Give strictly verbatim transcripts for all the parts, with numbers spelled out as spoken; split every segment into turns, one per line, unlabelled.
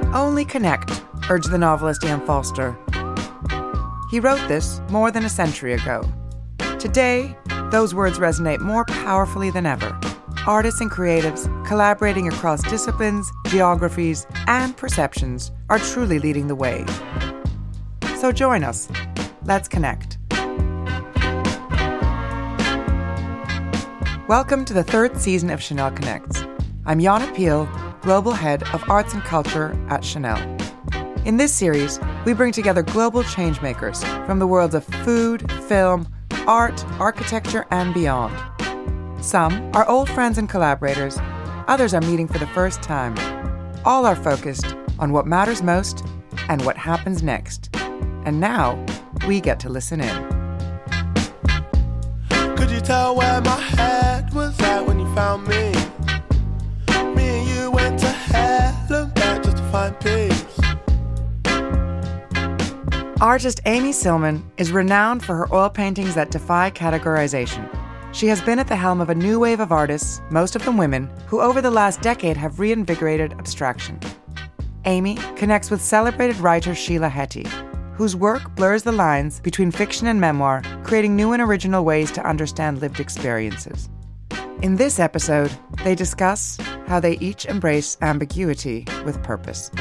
Only connect, urged the novelist Ian Foster. He wrote this more than a century ago. Today, those words resonate more powerfully than ever. Artists and creatives, collaborating across disciplines, geographies, and perceptions, are truly leading the way. So join us. Let's connect. Welcome to the third season of Chanel Connects. I'm Yana Peel, Global Head of Arts and Culture at Chanel. In this series, we bring together global changemakers from the worlds of food, film, art, architecture, and beyond. Some are old friends and collaborators, others are meeting for the first time. All are focused on what matters most and what happens next. And now, we get to listen in.
Could you tell where my head was at when you found me? Me and you went to hell and back just to find peace.
Artist Amy Sillman is renowned for her oil paintings that defy categorization. She has been at the helm of a new wave of artists, most of them women, who over the last decade have reinvigorated abstraction. Amy connects with celebrated writer Sheila Heti, whose work blurs the lines between fiction and memoir, creating new and original ways to understand lived experiences. In this episode, they discuss how they each embrace ambiguity with purpose.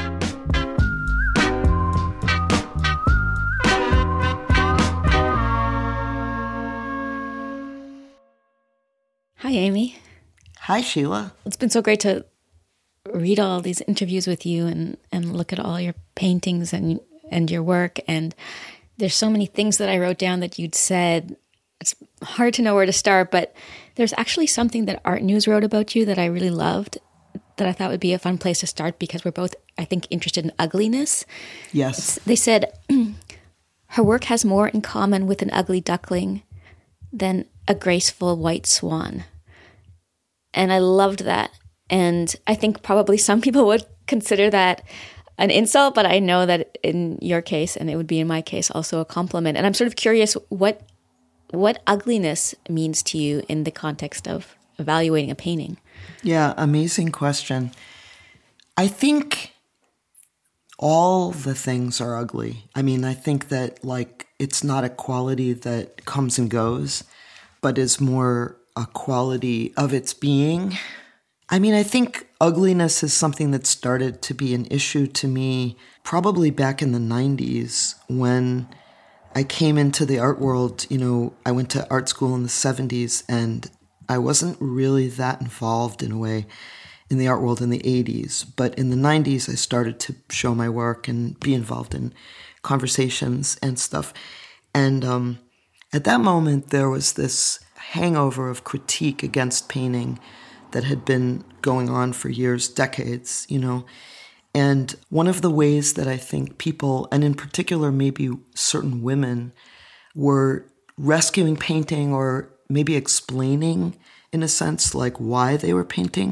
Hi, Amy.
Hi, Sheila.
It's been so great to read all these interviews with you and, and look at all your paintings and and your work. And there's so many things that I wrote down that you'd said. It's hard to know where to start, but there's actually something that Art News wrote about you that I really loved, that I thought would be a fun place to start because we're both, I think, interested in ugliness.
Yes.
It's, they said, her work has more in common with an ugly duckling than a graceful white swan. And I loved that. And I think probably some people would consider that an insult, but I know that in your case, and it would be in my case, also a compliment. And I'm sort of curious what what ugliness means to you in the context of evaluating a painting.
Yeah, amazing question. I think all the things are ugly. I mean, I think that like it's not a quality that comes and goes, but is more a quality of its being. I mean, I think ugliness is something that started to be an issue to me probably back in the nineties when I came into the art world. You know, I went to art school in the seventies and I wasn't really that involved in a way in the art world in the eighties. But in the nineties, I started to show my work and be involved in conversations and stuff. And um, at that moment, there was this hangover of critique against painting that had been going on for years, decades, you know. And one of the ways that I think people, and in particular maybe certain women, were rescuing painting or maybe explaining, in a sense, like why they were painting,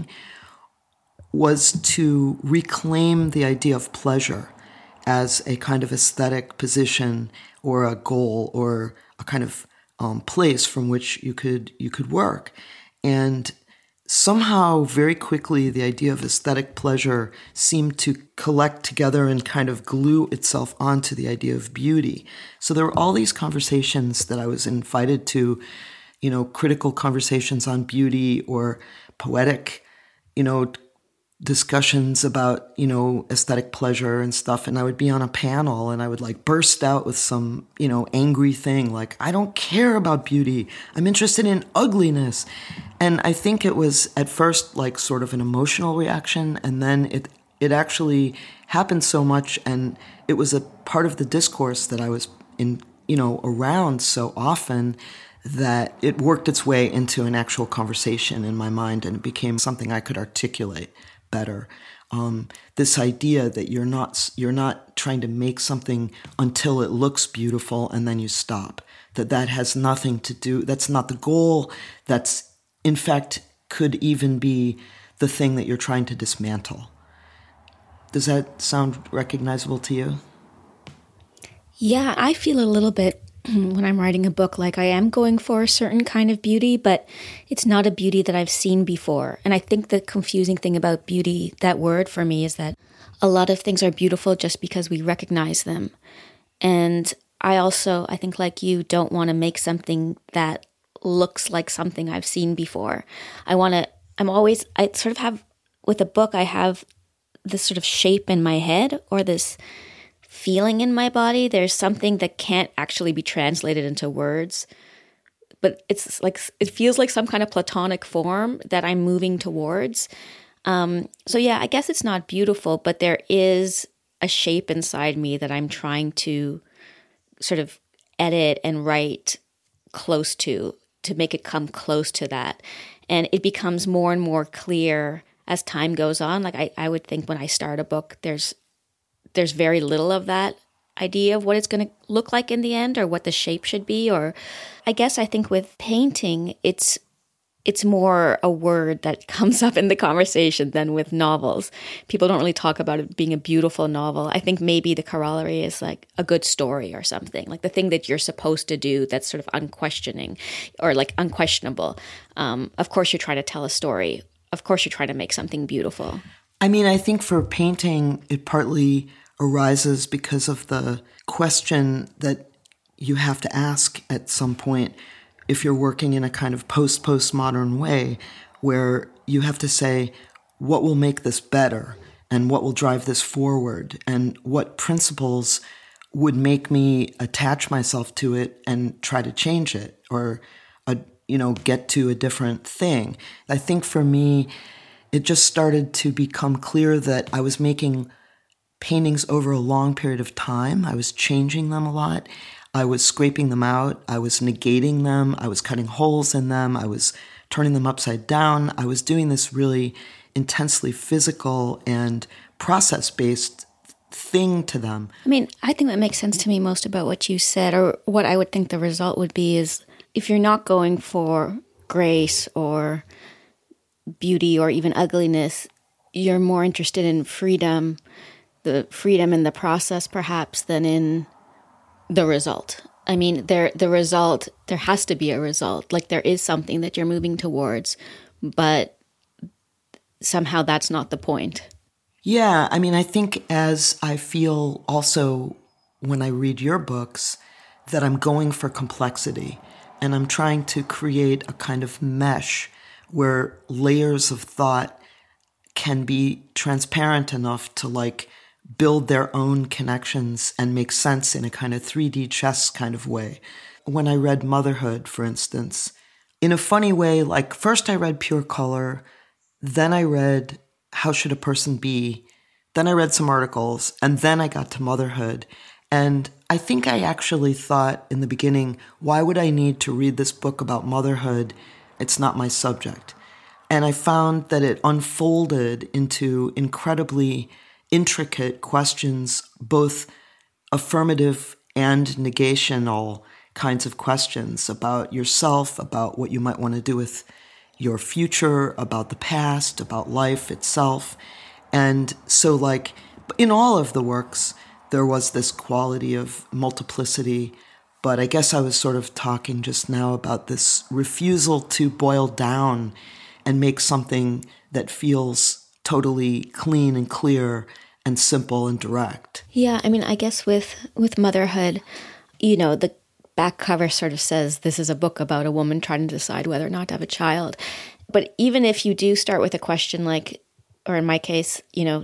was to reclaim the idea of pleasure as a kind of aesthetic position or a goal or a kind of um, place from which you could you could work. And somehow, very quickly, the idea of aesthetic pleasure seemed to collect together and kind of glue itself onto the idea of beauty. So there were all these conversations that I was invited to, you know, critical conversations on beauty or poetic, you know, discussions about, you know, aesthetic pleasure and stuff. And I would be on a panel and I would like burst out with some, you know, angry thing like, I don't care about beauty. I'm interested in ugliness. And I think it was at first like sort of an emotional reaction. And then it, it actually happened so much. And it was a part of the discourse that I was in, you know, around so often that it worked its way into an actual conversation in my mind. And it became something I could articulate better. Um, this idea that you're not you're not trying to make something until it looks beautiful and then you stop. That that has nothing to do. That's not the goal. That's in fact could even be the thing that you're trying to dismantle. Does that sound recognizable to you?
Yeah, I feel a little bit when I'm writing a book, like I am going for a certain kind of beauty, but it's not a beauty that I've seen before. And I think the confusing thing about beauty, that word for me, is that a lot of things are beautiful just because we recognize them. And I also, I think like you, don't want to make something that looks like something I've seen before. I want to, I'm always, I sort of have, with a book, I have this sort of shape in my head or this feeling in my body. There's something that can't actually be translated into words, but it's like, it feels like some kind of platonic form that I'm moving towards. Um, so yeah, I guess it's not beautiful, but there is a shape inside me that I'm trying to sort of edit and write close to, to make it come close to that. And it becomes more and more clear as time goes on. Like I, I would think when I start a book, there's there's very little of that idea of what it's going to look like in the end or what the shape should be. Or I guess I think with painting, it's it's more a word that comes up in the conversation than with novels. People don't really talk about it being a beautiful novel. I think maybe the corollary is like a good story or something, like the thing that you're supposed to do that's sort of unquestioning or like unquestionable. Um, of course, you're trying to tell a story. Of course, you're trying to make something beautiful.
I mean, I think for painting, it partly arises because of the question that you have to ask at some point if you're working in a kind of post-postmodern way where you have to say, what will make this better and what will drive this forward and what principles would make me attach myself to it and try to change it or, a, you know, get to a different thing. I think for me, it just started to become clear that I was making paintings over a long period of time. I was changing them a lot. I was scraping them out. I was negating them. I was cutting holes in them. I was turning them upside down. I was doing this really intensely physical and process-based thing to them.
I mean, I think what makes sense to me most about what you said, or what I would think the result would be, is if you're not going for grace or beauty or even ugliness, you're more interested in freedom, the freedom in the process perhaps, than in the result. I mean, there the result, there has to be a result. Like there is something that you're moving towards, but somehow that's not the point.
Yeah, I mean, I think as I feel also when I read your books that I'm going for complexity and I'm trying to create a kind of mesh where layers of thought can be transparent enough to like build their own connections and make sense in a kind of three D chess kind of way. When I read Motherhood, for instance, in a funny way, like first I read Pure Color, then I read How Should a Person Be, then I read some articles, and then I got to Motherhood. And I think I actually thought in the beginning, why would I need to read this book about motherhood? It's not my subject. And I found that it unfolded into incredibly intricate questions, both affirmative and negational kinds of questions about yourself, about what you might want to do with your future, about the past, about life itself. And so like in all of the works, there was this quality of multiplicity, but I guess I was sort of talking just now about this refusal to boil down and make something that feels totally clean and clear and simple and direct.
Yeah, I mean, I guess with, with Motherhood, you know, the back cover sort of says this is a book about a woman trying to decide whether or not to have a child. But even if you do start with a question like, or in my case, you know,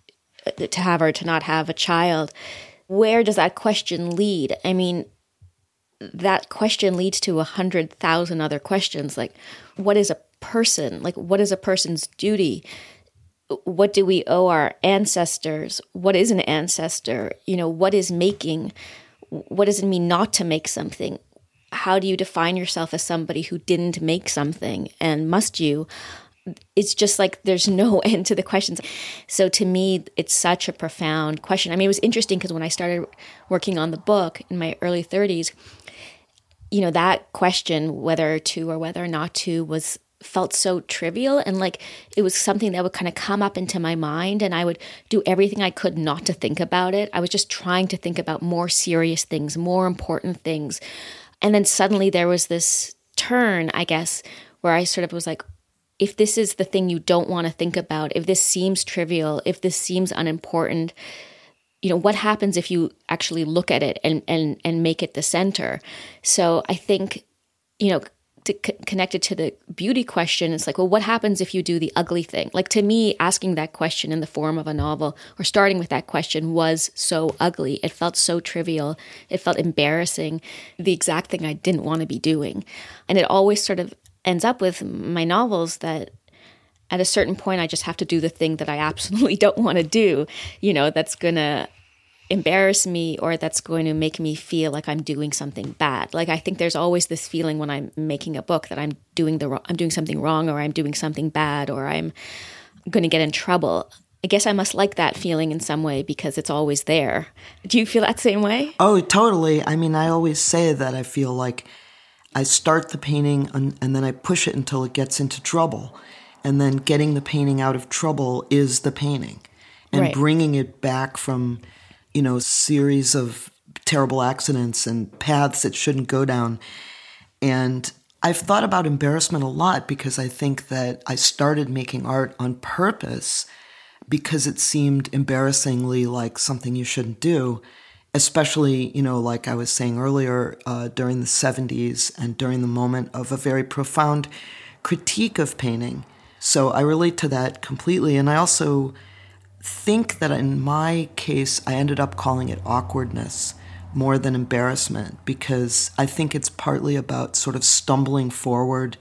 to have or to not have a child, where does that question lead? I mean, that question leads to a hundred thousand other questions. Like, what is a person? Like, what is a person's duty? What do we owe our ancestors? What is an ancestor? You know, what is making? What does it mean not to make something? How do you define yourself as somebody who didn't make something? And must you? It's just like there's no end to the questions. So to me, it's such a profound question. I mean, it was interesting because when I started working on the book in my early thirties, you know, that question, whether to or whether not to, was felt so trivial, and like it was something that would kind of come up into my mind, and I would do everything I could not to think about it. I was just trying to think about more serious things, more important things. And then suddenly there was this turn, I guess, where I sort of was like, if this is the thing you don't want to think about, if this seems trivial, if this seems unimportant, you know, what happens if you actually look at it and and and make it the center? So I think, you know, to c- connected to the beauty question, it's like, well, what happens if you do the ugly thing? Like, to me, asking that question in the form of a novel, or starting with that question, was so ugly. It felt so trivial. It felt embarrassing, the exact thing I didn't want to be doing. And it always sort of ends up with my novels that at a certain point, I just have to do the thing that I absolutely don't want to do, you know, that's going to embarrass me, or that's going to make me feel like I'm doing something bad. Like, I think there's always this feeling when I'm making a book that I'm doing the I'm doing something wrong, or I'm doing something bad, or I'm going to get in trouble. I guess I must like that feeling in some way because it's always there. Do you feel that same way?
Oh, totally. I mean, I always say that I feel like I start the painting and, and then I push it until it gets into trouble. And then getting the painting out of trouble is the painting. And
Right.
bringing it back from, you know, series of terrible accidents and paths it shouldn't go down. And I've thought about embarrassment a lot because I think that I started making art on purpose because it seemed embarrassingly like something you shouldn't do, especially, you know, like I was saying earlier, uh, during the seventies and during the moment of a very profound critique of painting. So I relate to that completely. And I also think that in my case, I ended up calling it awkwardness more than embarrassment, because I think it's partly about sort of stumbling forward,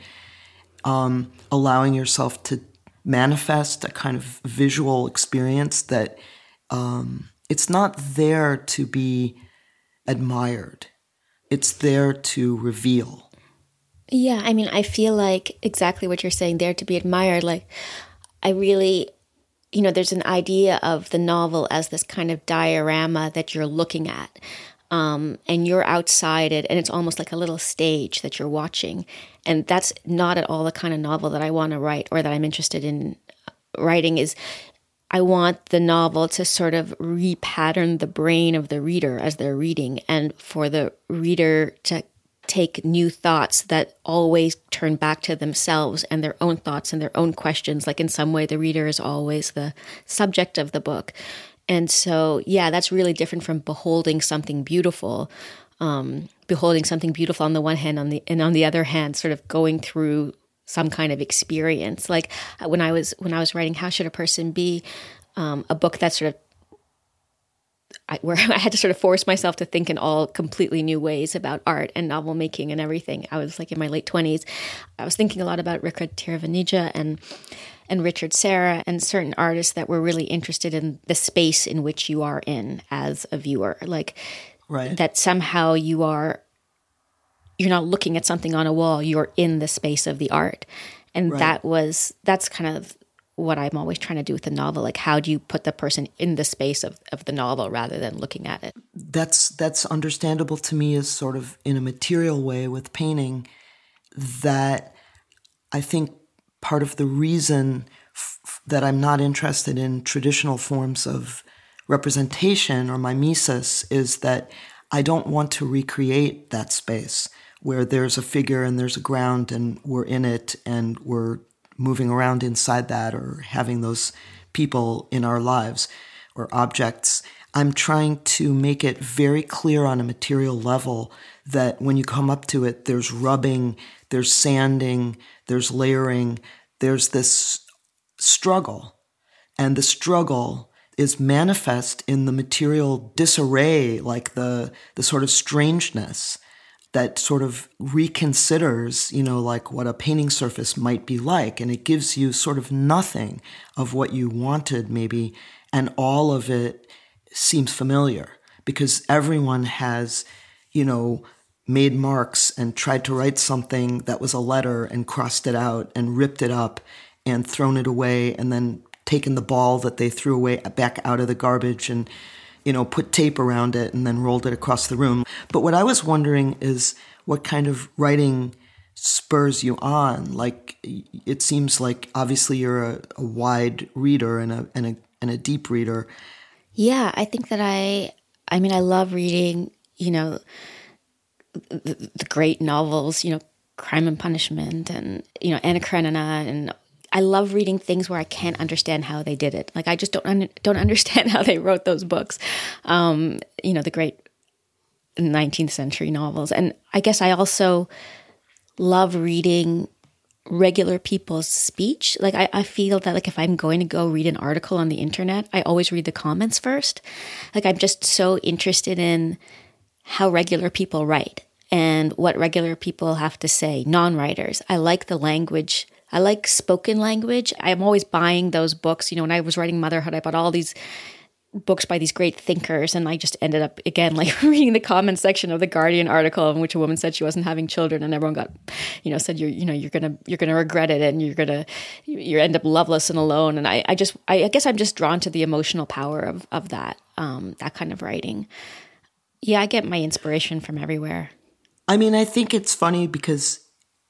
um, allowing yourself to manifest a kind of visual experience that um, it's not there to be admired. It's there to reveal.
Yeah, I mean, I feel like exactly what you're saying, there to be admired. Like, I really, you know, there's an idea of the novel as this kind of diorama that you're looking at. Um, and you're outside it, and it's almost like a little stage that you're watching. And that's not at all the kind of novel that I want to write, or that I'm interested in writing. Is I want the novel to sort of repattern the brain of the reader as they're reading, and for the reader to take new thoughts that always turn back to themselves and their own thoughts and their own questions. Like, in some way, the reader is always the subject of the book. And so, yeah, that's really different from beholding something beautiful. Um, beholding something beautiful on the one hand, on the and on the other hand, sort of going through some kind of experience. Like when I was when I was writing How Should a Person Be, um, a book that sort of I, where I had to sort of force myself to think in all completely new ways about art and novel making and everything. I was like in my late twenties. I was thinking a lot about Richard Tiravanija and and Richard Serra and certain artists that were really interested in the space in which you are in as a viewer. Like,
Right.
that somehow you are, you're not looking at something on a wall, you're in the space of the art. And
Right.
that was, that's kind of what I'm always trying to do with the novel. Like, how do you put the person in the space of, of the novel rather than looking at it?
That's that's understandable to me as sort of in a material way with painting, that I think part of the reason f- that I'm not interested in traditional forms of representation or mimesis is that I don't want to recreate that space where there's a figure and there's a ground and we're in it and we're moving around inside that or having those people in our lives or objects. I'm trying to make it very clear on a material level that when you come up to it, there's rubbing, there's sanding, there's layering, there's this struggle. And the struggle is manifest in the material disarray, like the the sort of strangeness that sort of reconsiders, you know, like what a painting surface might be like. And it gives you sort of nothing of what you wanted maybe, and all of it seems familiar because everyone has, you know, made marks and tried to write something that was a letter and crossed it out and ripped it up and thrown it away and then taken the ball that they threw away back out of the garbage and, you know, put tape around it and then rolled it across the room. But what I was wondering is what kind of writing spurs you on? Like, it seems like obviously you're a, a wide reader and a, and a and a deep reader.
Yeah, I think that I, I mean, I love reading, you know, the, the great novels, you know, Crime and Punishment and, you know, Anna Karenina, and I love reading things where I can't understand how they did it. Like, I just don't un- don't understand how they wrote those books. Um, you know, the great nineteenth century novels. And I guess I also love reading regular people's speech. Like, I, I feel that, like, if I'm going to go read an article on the internet, I always read the comments first. Like, I'm just so interested in how regular people write and what regular people have to say, non-writers. I like the language. I like spoken language. I'm always buying those books. You know, when I was writing Motherhood, I bought all these books by these great thinkers, and I just ended up, again, like reading the comment section of the Guardian article in which a woman said she wasn't having children, and everyone got, you know, said you're, you know, you're gonna, you're gonna regret it, and you're gonna, you end up loveless and alone. And I, I just, I, I guess I'm just drawn to the emotional power of of that, um, that kind of writing. Yeah, I get my inspiration from everywhere.
I mean, I think it's funny because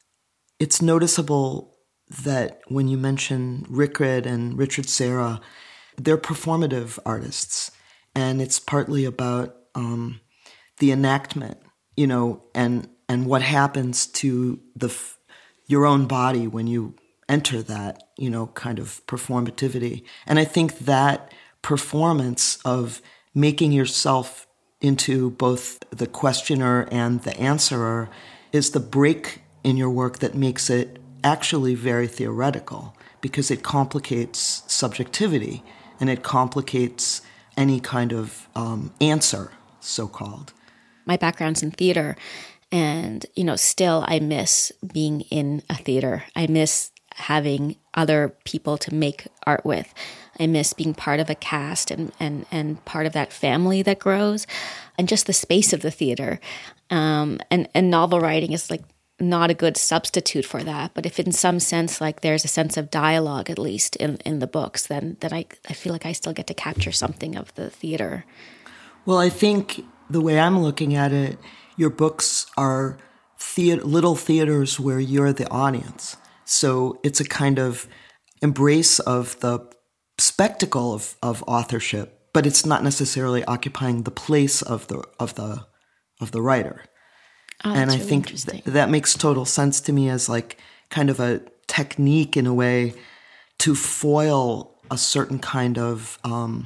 it's noticeable that when you mention Rickard and Richard Serra, they're performative artists. And it's partly about um, the enactment, you know, and and what happens to the your own body when you enter that, you know, kind of performativity. And I think that performance of making yourself into both the questioner and the answerer is the break in your work that makes it actually very theoretical, because it complicates subjectivity and it complicates any kind of um, answer, so-called.
My background's in theater, and, you know, still I miss being in a theater. I miss having other people to make art with. I miss being part of a cast and, and, and part of that family that grows, and just the space of the theater. Um, and, and novel writing is like not a good substitute for that. But if in some sense, like there's a sense of dialogue, at least in, in the books, then, then I, I feel like I still get to capture something of the theater.
Well, I think the way I'm looking at it, your books are theater, little theaters where you're the audience. So it's a kind of embrace of the spectacle of, of authorship, but it's not necessarily occupying the place of the of the of the writer.
Oh,
and I
really
think th- that makes total sense to me as like kind of a technique in a way to foil a certain kind of um,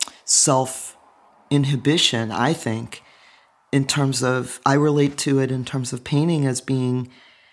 self-inhibition, I think, in terms of, I relate to it in terms of painting as being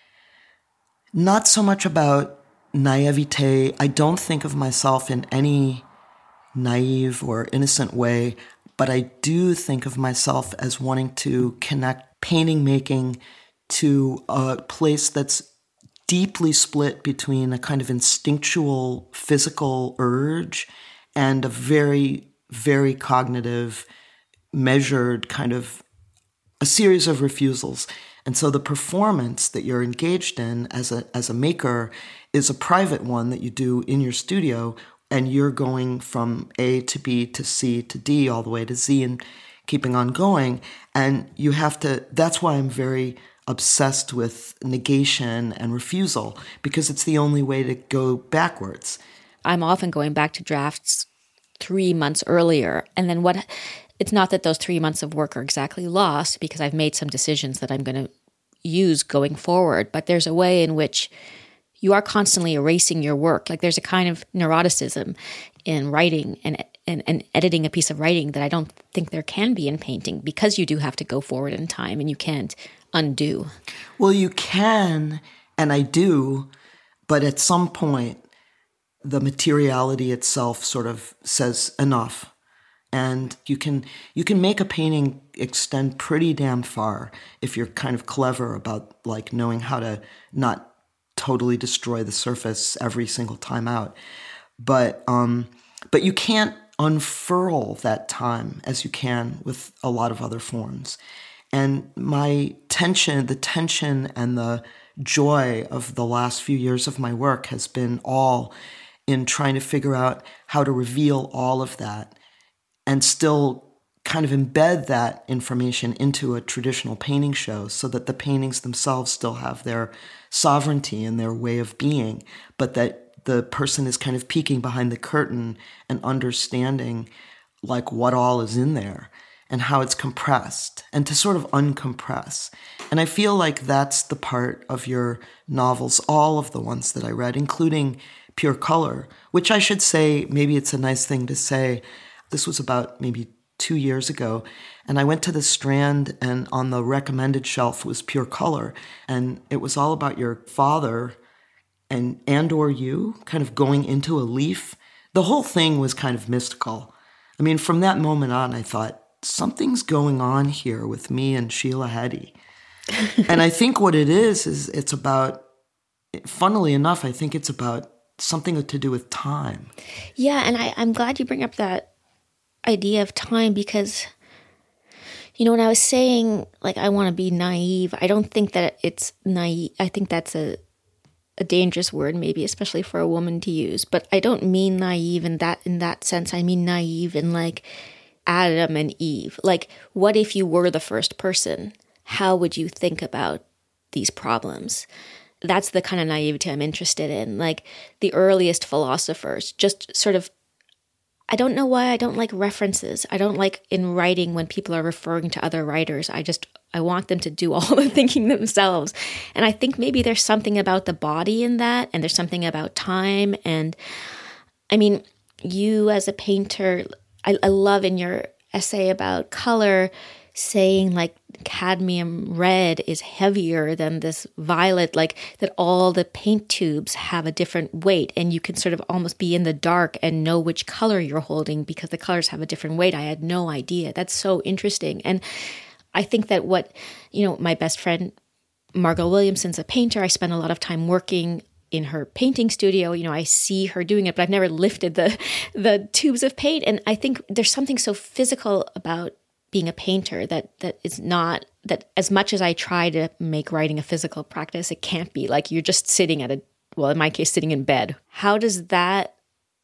not so much about naivete. I don't think of myself in any naive or innocent way, but I do think of myself as wanting to connect painting making to a place that's deeply split between a kind of instinctual physical urge and a very, very cognitive, measured kind of a series of refusals. And so the performance that you're engaged in as a as a maker is a private one that you do in your studio, and you're going from A to B to C to D all the way to Z and keeping on going. And you have to, that's why I'm very obsessed with negation and refusal, because it's the only way to go backwards.
I'm often going back to drafts three months earlier. And then what, it's not that those three months of work are exactly lost, because I've made some decisions that I'm going to use going forward. But there's a way in which you are constantly erasing your work. Like there's a kind of neuroticism in writing and, and, and editing a piece of writing that I don't think there can be in painting, because you do have to go forward in time and you can't undo.
Well, you can, and I do, but at some point, the materiality itself sort of says enough. And you can you can make a painting extend pretty damn far if you're kind of clever about like knowing how to not totally destroy the surface every single time out. But um, but you can't unfurl that time as you can with a lot of other forms. And my tension, the tension and the joy of the last few years of my work has been all in trying to figure out how to reveal all of that and still kind of embed that information into a traditional painting show so that the paintings themselves still have their sovereignty and their way of being, but that the person is kind of peeking behind the curtain and understanding like what all is in there and how it's compressed, and to sort of uncompress. And I feel like that's the part of your novels, all of the ones that I read, including Pure Color, which I should say, maybe it's a nice thing to say, this was about maybe two years ago, and I went to the Strand, and on the recommended shelf was Pure Color, and it was all about your father and and or you kind of going into a leaf. The whole thing was kind of mystical. I mean, from that moment on, I thought, something's going on here with me and Sheila Heti. And I think what it is, is it's about, funnily enough, I think it's about something to do with time.
Yeah, and I, I'm glad you bring up that idea of time because, you know, when I was saying, like, I want to be naive, I don't think that it's naive. I think that's a, a dangerous word, maybe, especially for a woman to use. But I don't mean naive in that in that sense. I mean naive in, like, Adam and Eve. Like, what if you were the first person? How would you think about these problems? That's the kind of naivety I'm interested in. Like, the earliest philosophers just sort of, I don't know why I don't like references. I don't like in writing when people are referring to other writers. I just, I want them to do all the thinking themselves. And I think maybe there's something about the body in that, and there's something about time. And I mean, you as a painter, I, I love in your essay about color saying like cadmium red is heavier than this violet, like that all the paint tubes have a different weight, and you can sort of almost be in the dark and know which color you're holding because the colors have a different weight. I had no idea. That's so interesting. And I think that what, you know, my best friend, Margot Williamson's a painter. I spent a lot of time working in her painting studio. You know, I see her doing it, but I've never lifted the the tubes of paint. And I think there's something so physical about being a painter that that is not, that as much as I try to make writing a physical practice, it can't be. Like, you're just sitting at a, well, in my case, sitting in bed. How does that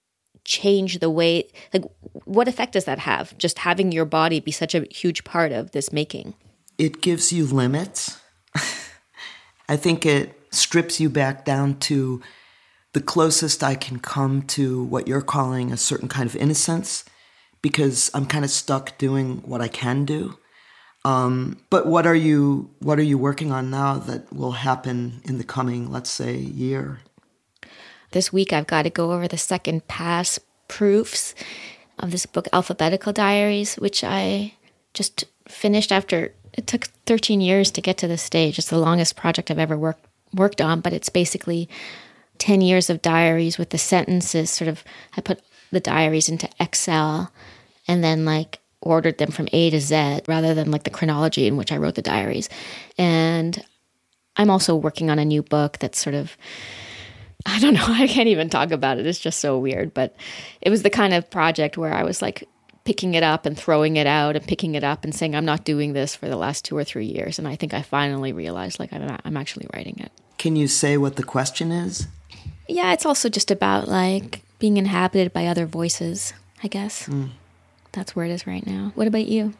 change the way, like, what effect does that have? Just having your body be such a huge part of this making?
It gives you limits. I think it strips you back down to the closest I can come to what you're calling a certain kind of innocence, because I'm kind of stuck doing what I can do. Um, but what are you what are you working on now that will happen in the coming, let's say, year?
This week I've got to go over the second pass proofs of this book, Alphabetical Diaries, which I just finished after, it took thirteen years to get to this stage. It's the longest project I've ever worked worked on, but it's basically ten years of diaries with the sentences sort of, I put the diaries into Excel and then like ordered them from A to Z rather than like the chronology in which I wrote the diaries. And I'm also working on a new book that's sort of, I don't know, I can't even talk about it. It's just so weird. But it was the kind of project where I was like picking it up and throwing it out and picking it up and saying, I'm not doing this for the last two or three years. And I think I finally realized like I'm, I'm actually writing it.
Can you say what the question is?
Yeah, it's also just about like being inhabited by other voices, I guess. Mm. That's where it is right now. What about you?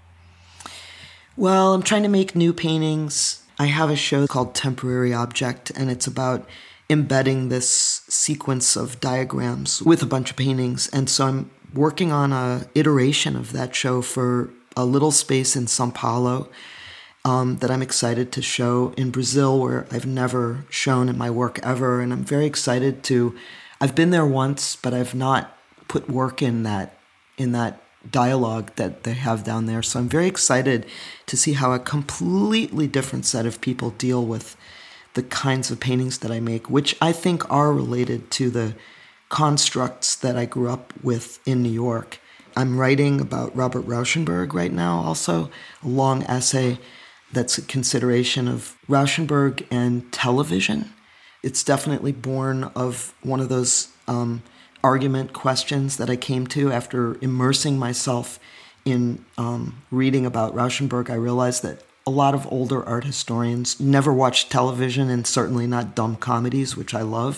Well, I'm trying to make new paintings. I have a show called Temporary Object, and it's about embedding this sequence of diagrams with a bunch of paintings. And so I'm working on a iteration of that show for a little space in São Paulo um, that I'm excited to show in Brazil, where I've never shown in my work ever. And I'm very excited to, I've been there once, but I've not put work in that, in that dialogue that they have down there. So I'm very excited to see how a completely different set of people deal with the kinds of paintings that I make, which I think are related to the constructs that I grew up with in New York. I'm writing about Robert Rauschenberg right now, also a long essay that's a consideration of Rauschenberg and television. It's definitely born of one of those um, argument questions that I came to after immersing myself in um, reading about Rauschenberg. I realized that a lot of older art historians never watched television, and certainly not dumb comedies, which I love.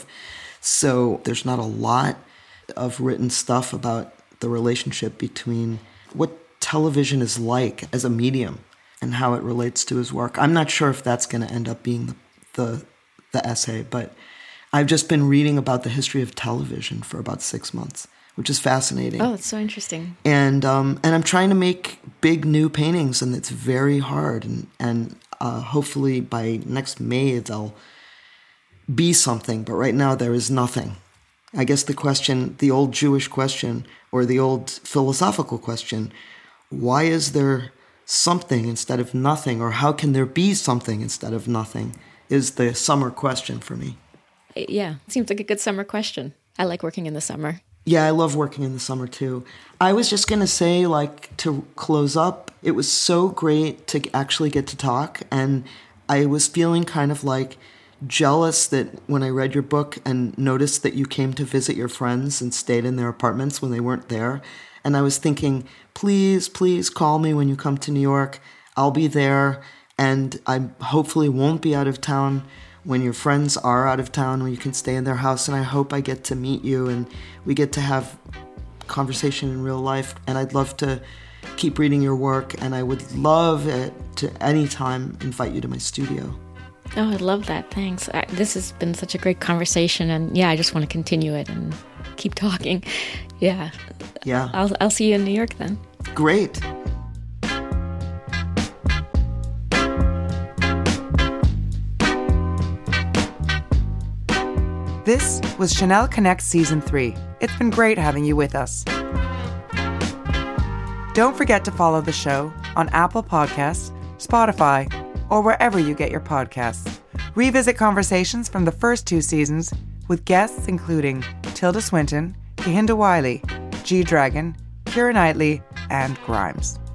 So there's not a lot of written stuff about the relationship between what television is like as a medium and how it relates to his work. I'm not sure if that's going to end up being the, the the essay, but I've just been reading about the history of television for about six months, which is fascinating.
Oh, it's so interesting.
And um, and I'm trying to make big new paintings, and it's very hard. And and uh, hopefully by next May they'll be something. But right now there is nothing. I guess the question, the old Jewish question, or the old philosophical question, why is there something instead of nothing, or how can there be something instead of nothing, is the summer question for me.
Yeah, it seems like a good summer question. I like working in the summer.
Yeah, I love working in the summer too. I was just going to say, like, to close up, it was so great to actually get to talk, and I was feeling kind of like jealous that when I read your book and noticed that you came to visit your friends and stayed in their apartments when they weren't there. And I was thinking, please, please call me when you come to New York. I'll be there, and I hopefully won't be out of town when your friends are out of town, where you can stay in their house. And I hope I get to meet you and we get to have conversation in real life. And I'd love to keep reading your work, and I would love it to anytime invite you to my studio.
Oh, I love that. Thanks. I, this has been such a great conversation, and yeah, I just want to continue it and keep talking. Yeah.
Yeah.
I'll I'll see you in New York then.
Great.
This was Chanel Connect Season three. It's been great having you with us. Don't forget to follow the show on Apple Podcasts, Spotify, or wherever you get your podcasts. Revisit conversations from the first two seasons with guests including Tilda Swinton, Kehinde Wiley, G Dragon, Keira Knightley, and Grimes.